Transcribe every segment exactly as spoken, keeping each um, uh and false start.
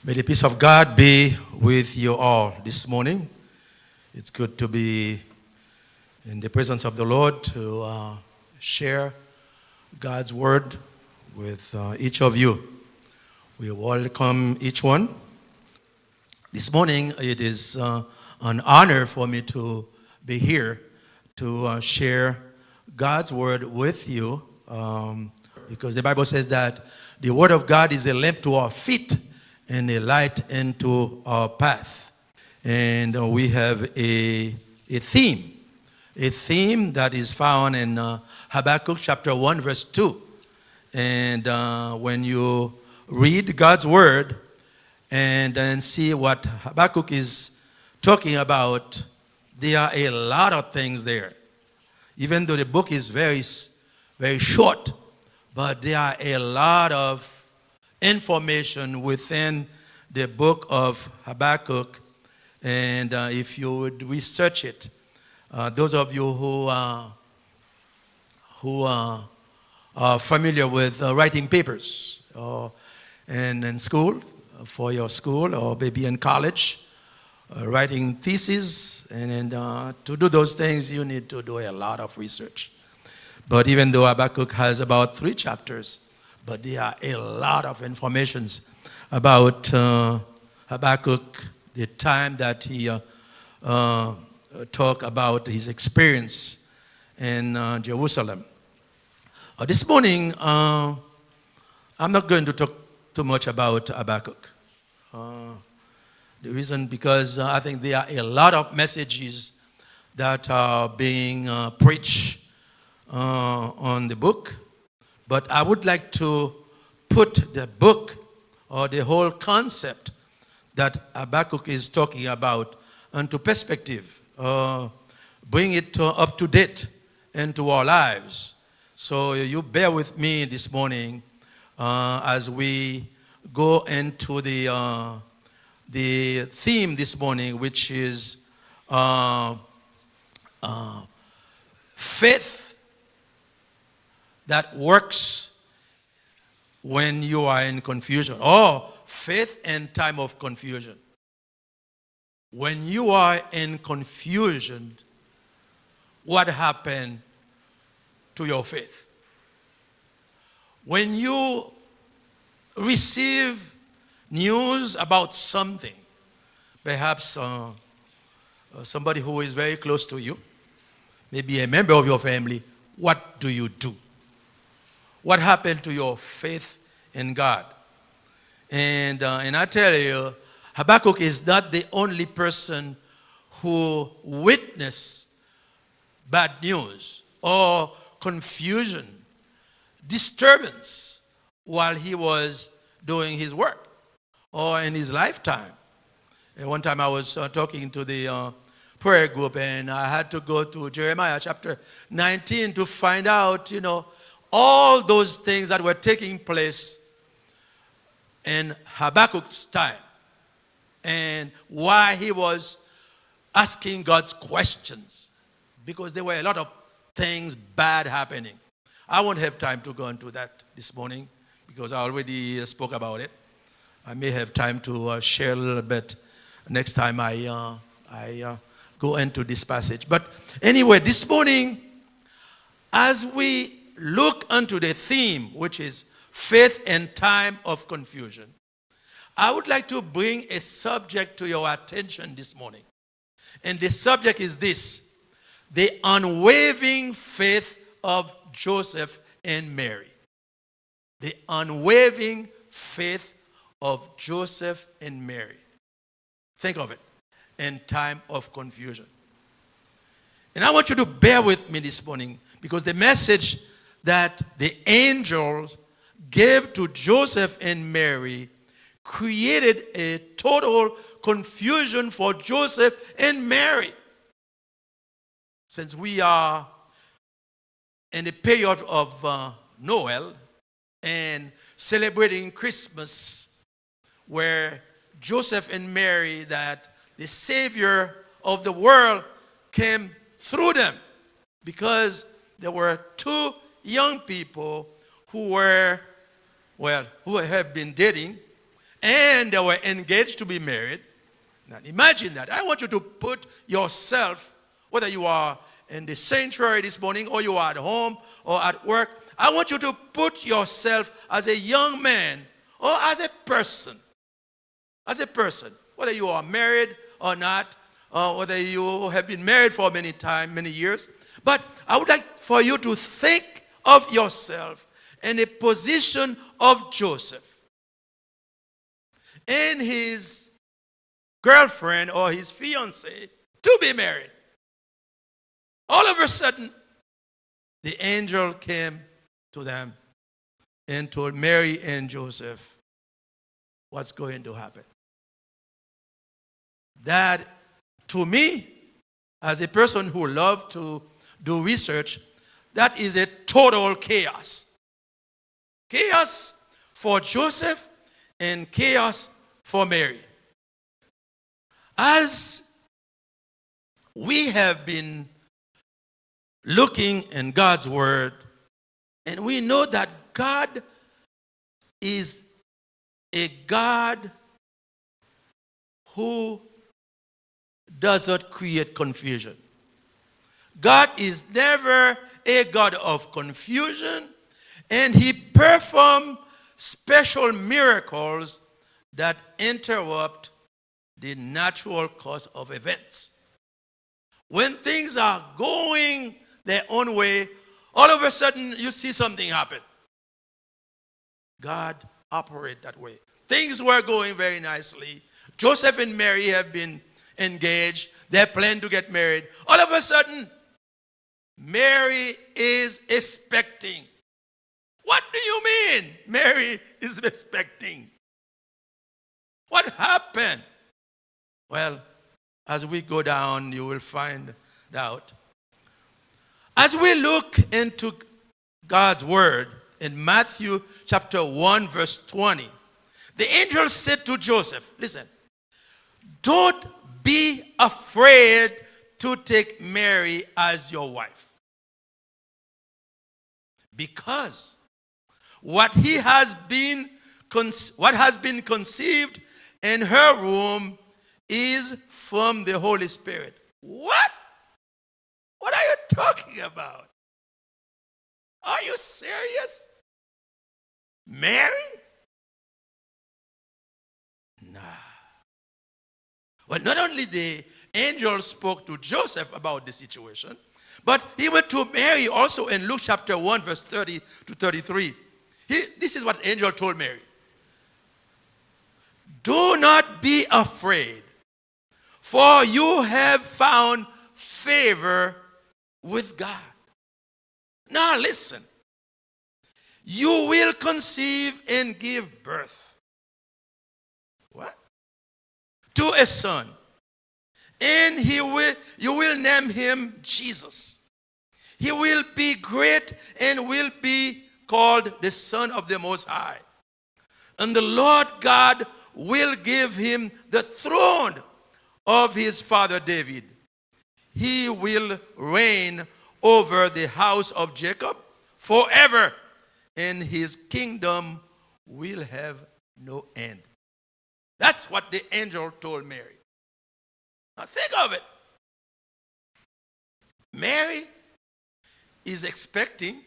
May the peace of God be with you all this morning. It's good to be in the presence of the Lord to uh, share God's word with uh, each of you. We welcome each one. This morning, it is uh, an honor for me to be here to uh, share God's word with you um, because the Bible says that the word of God is a lamp to our feet and a light into our path. And uh, we have a, a theme, a theme that is found in uh, Habakkuk chapter one, verse two. And uh, when you read God's word and then see what Habakkuk is talking about, there are a lot of things there. Even though the book is very, very short, but there are a lot of information within the book of Habakkuk, and uh, if you would research it, uh, those of you who uh, who uh, are familiar with uh, writing papers, uh, and in school, for your school, or maybe in college, uh, writing theses, and, and uh, to do those things, you need to do a lot of research. But even though Habakkuk has about three chapters, but there are a lot of informations about uh, Habakkuk, the time that he uh, uh, talked about his experience in uh, Jerusalem. Uh, this morning, uh, I'm not going to talk too much about Habakkuk. Uh, the reason because uh, I think there are a lot of messages that are being uh, preached uh, on the book. But I would like to put the book or the whole concept that Habakkuk is talking about into perspective, uh, bring it to, up to date into our lives. So you bear with me this morning uh, as we go into the, uh, the theme this morning, which is uh, uh, faith that works when you are in confusion. Or faith in time of confusion. When you are in confusion, what happened to your faith? When you receive news about something, perhaps uh, somebody who is very close to you, maybe a member of your family, what do you do? What happened to your faith in God? And, uh, and I tell you, Habakkuk is not the only person who witnessed bad news or confusion, disturbance while he was doing his work or in his lifetime. And one time I was uh, talking to the uh, prayer group, and I had to go to Jeremiah chapter nineteen to find out, you know, all those things that were taking place in Habakkuk's time and why he was asking God's questions, because there were a lot of things bad happening. I won't have time to go into that this morning because I already spoke about it. I may have time to uh, share a little bit next time I, uh, I uh, go into this passage. But anyway, this morning, as we look unto the theme, which is faith in time of confusion, I would like to bring a subject to your attention this morning. And the subject is this: the unwavering faith of Joseph and Mary. The unwavering faith of Joseph and Mary. Think of it, in time of confusion. And I want you to bear with me this morning, because the message that the angels gave to Joseph and Mary created a total confusion for Joseph and Mary. Since we are in the period of uh, Noel and celebrating Christmas, where Joseph and Mary, that the Savior of the world came through them, because there were two young people who were, well, who have been dating, and they were engaged to be married. Now imagine that. I want you to put yourself, whether you are in the sanctuary this morning or you are at home or at work, I want you to put yourself as a young man or as a person, as a person, whether you are married or not, or whether you have been married for many time, many years. But I would like for you to think of yourself in the position of Joseph and his girlfriend or his fiancée to be married. All of a sudden, the angel came to them and told Mary and Joseph what's going to happen. That, to me, as a person who loves to do research, that is a total chaos. Chaos for Joseph and chaos for Mary. As we have been looking in God's word, and we know that God is a God who does not create confusion. God is never a God of confusion, and he performs special miracles that interrupt the natural course of events. When things are going their own way, all of a sudden you see something happen. God operates that way. Things were going very nicely. Joseph and Mary have been engaged. They plan to get married. All of a sudden, Mary is expecting. What do you mean Mary is expecting? What happened? Well, as we go down, you will find out. As we look into God's word in Matthew chapter one, verse twenty, the angel said to Joseph, listen, don't be afraid to take Mary as your wife, because what he has been what has been conceived in her womb is from the Holy Spirit. What? What are you talking about? Are you serious? Mary? Nah. Well, not only the angel spoke to Joseph about the situation, but he went to Mary also in Luke chapter one, verse thirty to thirty-three. He, this is what the angel told Mary. Do not be afraid, for you have found favor with God. Now listen. You will conceive and give birth. What? To a son. And he will, you will name him Jesus. He will be great and will be called the Son of the Most High. And the Lord God will give him the throne of his father David. He will reign over the house of Jacob forever, and his kingdom will have no end. That's what the angel told Mary. Now think of it. Mary is expecting,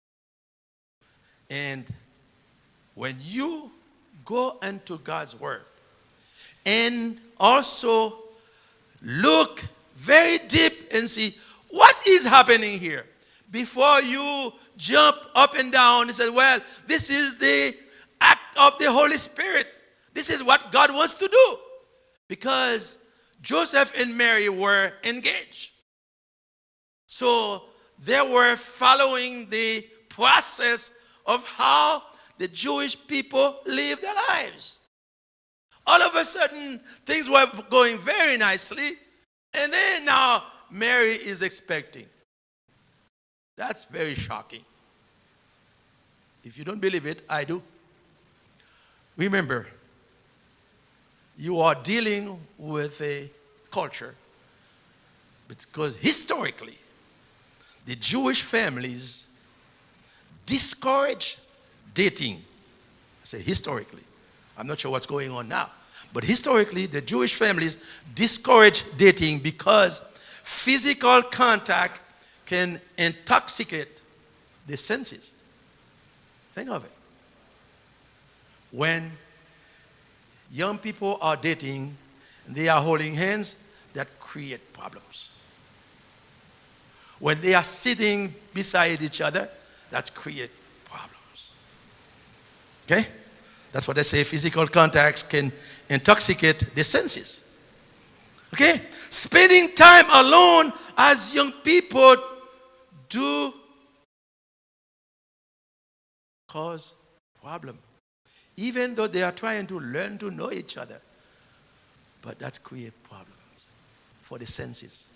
and when you go into God's word and also look very deep and see what is happening here, before you jump up and down and say, well, this is the act of the Holy Spirit. This is what God wants to do. Because Joseph and Mary were engaged. So they were following the process of how the Jewish people live their lives. All of a sudden, things were going very nicely, and then now Mary is expecting. That's very shocking. If you don't believe it, I do. Remember, you are dealing with a culture, because historically, the Jewish families discourage dating. I say historically. I'm not sure what's going on now. But historically, the Jewish families discouraged dating because physical contact can intoxicate the senses. Think of it. When young people are dating, they are holding hands, that create problems. When they are sitting beside each other, that create problems. Okay? That's what they say, physical contacts can intoxicate the senses. Okay? Spending time alone as young people do cause problem. Even though they are trying to learn to know each other. But that create problems for the senses.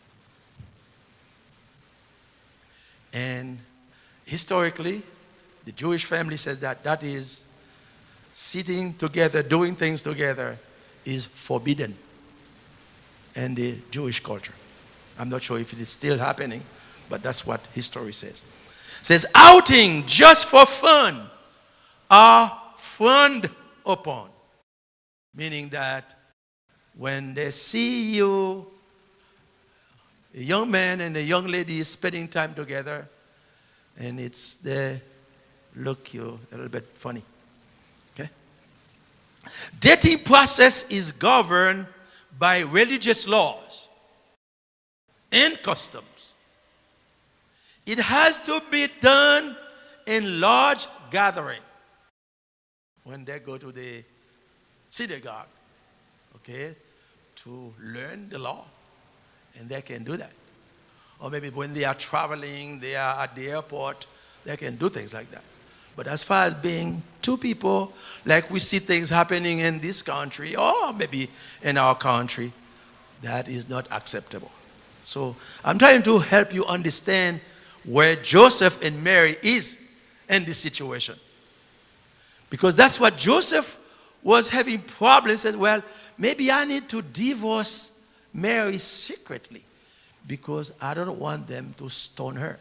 And historically, the Jewish family says that that is sitting together, doing things together is forbidden in the Jewish culture. I'm not sure if it is still happening, but that's what history says. It says outing just for fun are frowned upon. Meaning that when they see you, a young man and a young lady is spending time together, and it's they look you a little bit funny. Okay? Dating process is governed by religious laws and customs. It has to be done in large gathering. When they go to the synagogue, okay, to learn the law. And they can do that. Or maybe when they are traveling, they are at the airport, they can do things like that. But as far as being two people, like we see things happening in this country, or maybe in our country, that is not acceptable. So I'm trying to help you understand where Joseph and Mary is in this situation. Because that's what Joseph was having problems. Said, well, maybe I need to divorce Mary secretly because I don't want them to stone her.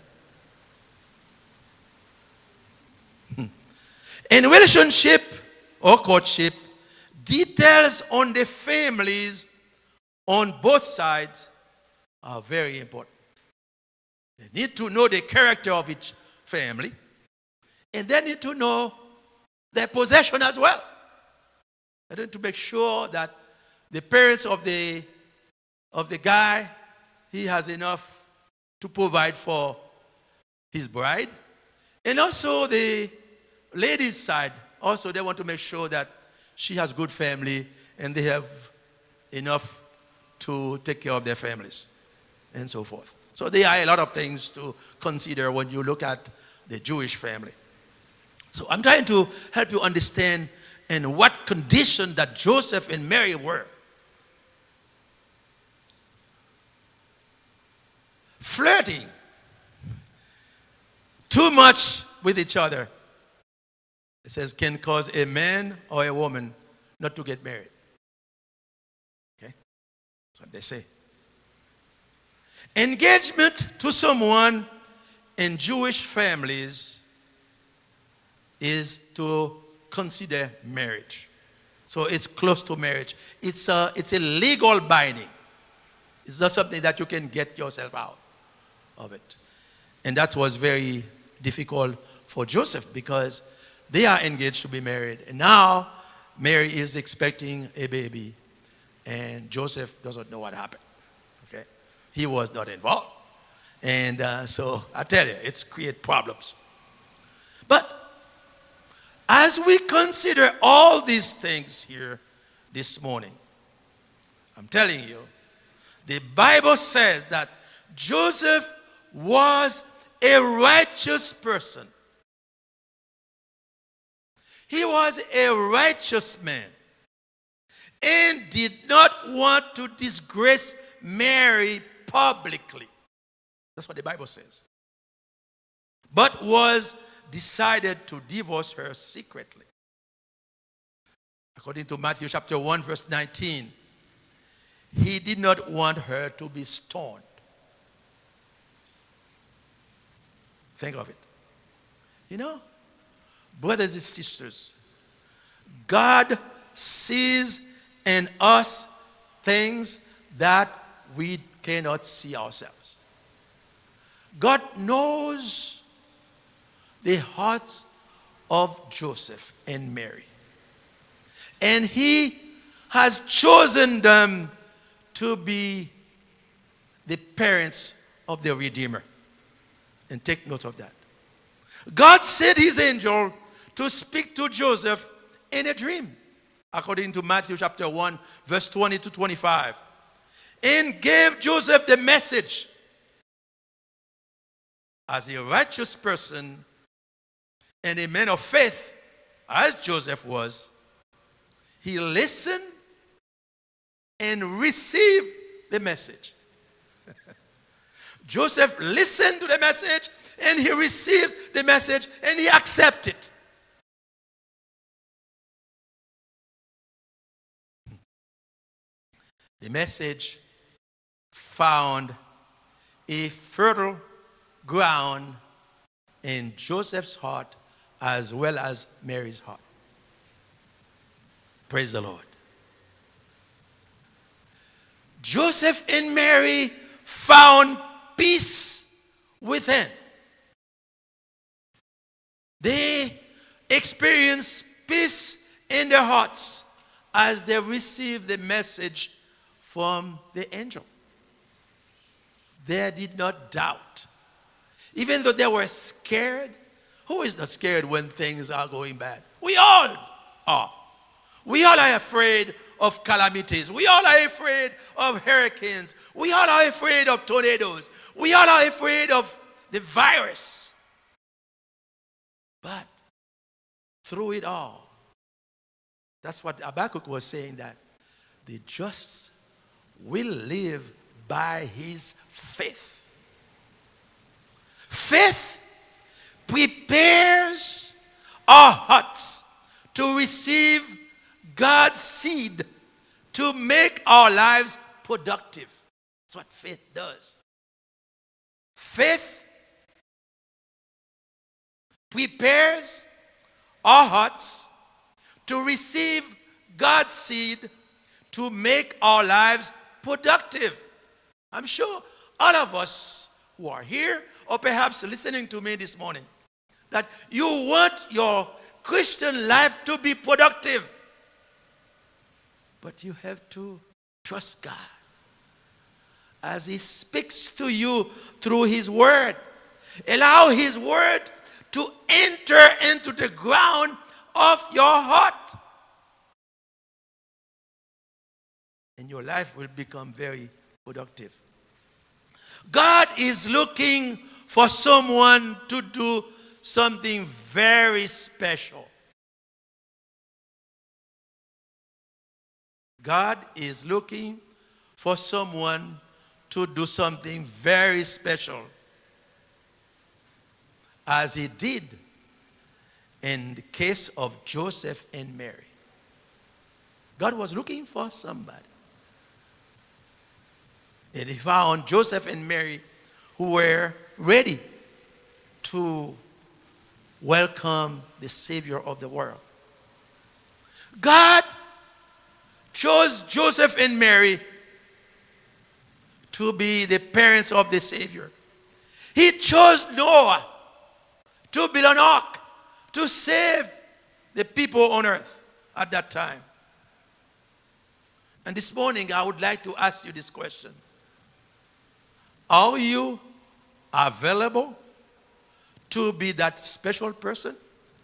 In relationship or courtship, details on the families on both sides are very important. They need to know the character of each family, and they need to know their possession as well. They need to make sure that the parents of the of the guy, he has enough to provide for his bride. And also the ladies' side, also they want to make sure that she has good family and they have enough to take care of their families and so forth. So there are a lot of things to consider when you look at the Jewish family. So I'm trying to help you understand in what condition that Joseph and Mary were. Flirting too much with each other, it says, can cause a man or a woman not to get married. Okay? That's what they say. Engagement to someone in Jewish families is to consider marriage. So it's close to marriage. It's a, it's a legal binding. It's not something that you can get yourself out of it. And that was very difficult for Joseph because they are engaged to be married. And now Mary is expecting a baby and Joseph doesn't know what happened. Okay? He was not involved. And uh, so I tell you, it's create problems. But as we consider all these things here this morning, I'm telling you, the Bible says that Joseph was a righteous person. He was a righteous man and did not want to disgrace Mary publicly. That's what the Bible says. But was decided to divorce her secretly. According to Matthew chapter one, verse nineteen, he did not want her to be stoned. Think of it. You know, brothers and sisters, God sees in us things that we cannot see ourselves. God knows the hearts of Joseph and Mary. And he has chosen them to be the parents of the Redeemer. And take note of that. God sent his angel to speak to Joseph in a dream, according to Matthew chapter one, verse twenty to twenty-five, and gave Joseph the message. As a righteous person and a man of faith, as Joseph was, he listened and received the message. Joseph listened to the message and he received the message and he accepted it. The message found a fertile ground in Joseph's heart as well as Mary's heart. Praise the Lord. Joseph and Mary found peace within. They experienced peace in their hearts as they received the message from the angel. They did not doubt. Even though they were scared. Who is not scared when things are going bad? We all are. We all are afraid of calamities. We all are afraid of hurricanes. We all are afraid of tornadoes. We all are afraid of the virus. But through it all, that's what Habakkuk was saying, that the just will live by his faith. Faith prepares our hearts to receive God's seed to make our lives productive. That's what faith does. Faith prepares our hearts to receive God's seed to make our lives productive. I'm sure all of us who are here, or perhaps listening to me this morning, that you want your Christian life to be productive. But you have to trust God as he speaks to you through his word. Allow his word to enter into the ground of your heart. And your life will become very productive. God is looking for someone to do something very special. God is looking for someone to do something very special, as he did in the case of Joseph and Mary. God was looking for somebody. And he found Joseph and Mary who were ready to welcome the Savior of the world. God chose Joseph and Mary to be the parents of the Savior. He chose Noah to build an ark to save the people on earth at that time. And this morning I would like to ask you this question. Are you available to be that special person?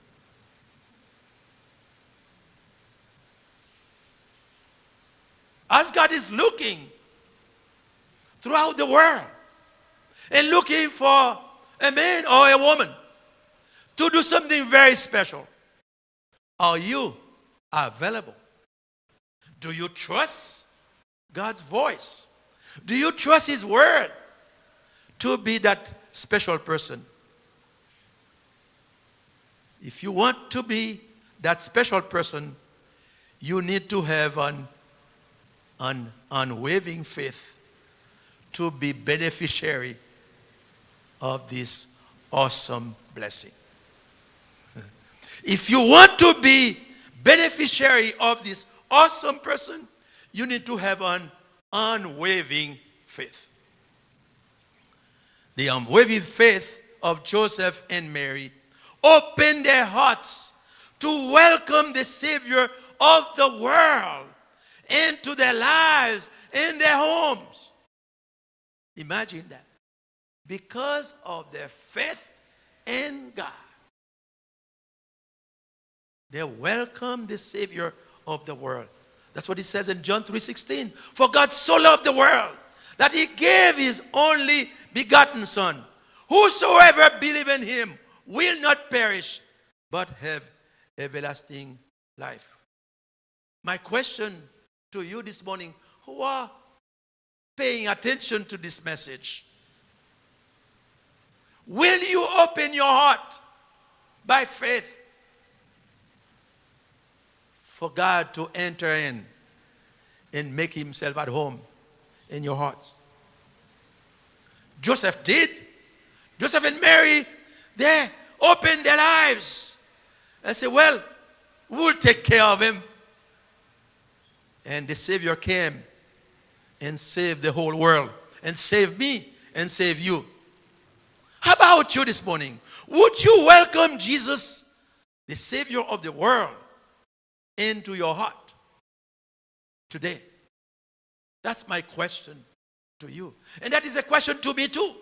As God is looking throughout the world and looking for a man or a woman to do something very special, are you available? Do you trust God's voice? Do you trust his word to be that special person? If you want to be that special person, you need to have an, an unwavering faith to be beneficiary of this awesome blessing. If you want to be beneficiary of this awesome person, you need to have an unwavering faith. The unwavering faith of Joseph and Mary opened their hearts to welcome the Savior of the world into their lives, in their homes. Imagine that. Because of their faith in God, they welcome the Savior of the world. That's what it says in John three sixteen. For God so loved the world that he gave his only begotten Son. Whosoever believe in him will not perish, but have everlasting life. My question to you this morning, who are paying attention to this message, will you open your heart by faith for God to enter in and make himself at home in your hearts? Joseph did. Joseph and Mary, they opened their lives and said, well, we'll take care of him. And the Savior came and saved the whole world, and saved me and saved you. How about you this morning? Would you welcome Jesus, the Savior of the world, into your heart today? That's my question to you. And that is a question to me too.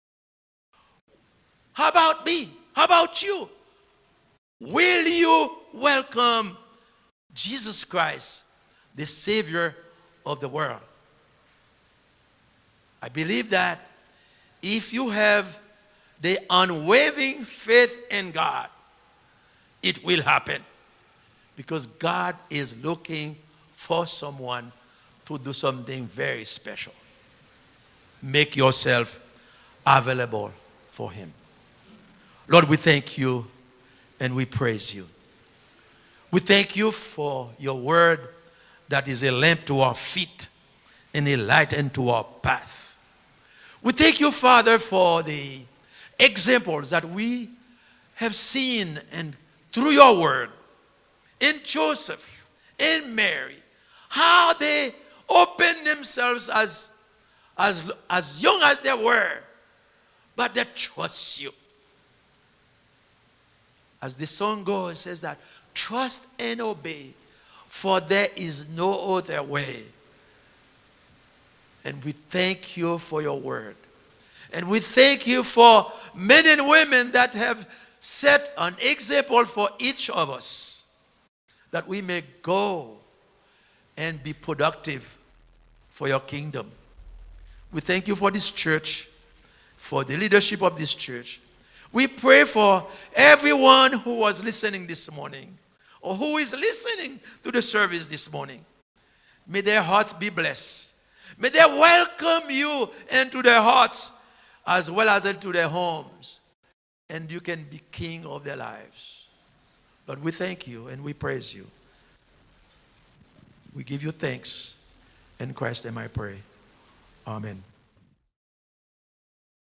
How about me? How about you? Will you welcome Jesus Christ, the Savior of the world? I believe that if you have the unwavering faith in God, it will happen. Because God is looking for someone to do something very special. Make yourself available for him. Lord, we thank you and we praise you. We thank you for your word that is a lamp to our feet and a light unto our path. We thank you, Father, for the examples that we have seen and through your word in Joseph, in Mary, how they opened themselves as, as, as young as they were, but they trust you. As the song goes, it says that, trust and obey, for there is no other way. And we thank you for your word. And we thank you for men and women that have set an example for each of us, that we may go and be productive for your kingdom. We thank you for this church, for the leadership of this church. We pray for everyone who was listening this morning, or who is listening to the service this morning. May their hearts be blessed. May they welcome you into their hearts as well as into their homes. And you can be king of their lives. Lord, we thank you and we praise you. We give you thanks. In Christ's name I pray. Amen.